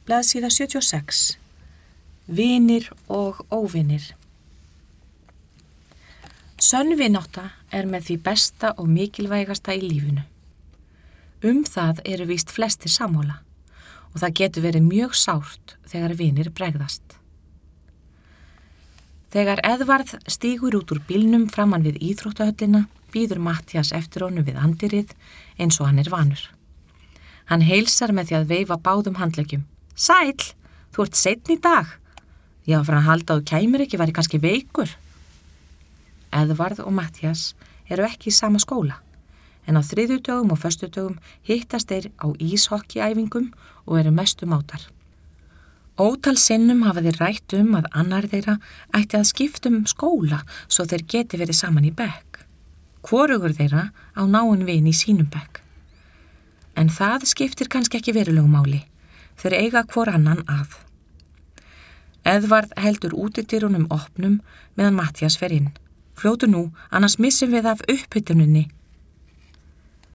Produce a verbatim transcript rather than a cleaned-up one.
Blaðsíða sjötíu og sex. Vinir og óvinir. Sönn vinátta er með því besta og mikilvægasta í lífinu. Um það eru víst flestir sammála og það getur verið mjög sárt þegar vinir bregðast. Þegar Eðvarð stígur út úr bílnum framan við íþróttahöllina bíður Matthías eftir honum við andirið eins og hann er vanur. Hann heilsar með því að veifa báðum handleggjum. Sæll, þú ert seinni í dag. Ég var fyrir að halda að þú kæmir ekki, væri kannski veikur. Eðvarð og Matthías eru ekki í sama skóla, en á þriðjudögum og föstudögum hittast þeir á íshokkiæfingum og eru mestu mátar. Ótal sinnum hafa þeir rætt um að annar þeirra ætti að skipta um skóla svo þeir geti verið saman í bekk. Hvorugur þeirra á náinn vin í sínum bekk. En það skiptir kannski ekki verulegu máli. Þeir eiga hvor annan að. Eðvarð heldur útidyrunum opnum meðan Matthías fer inn. Fljótu nú, annars missum við af upphituninni,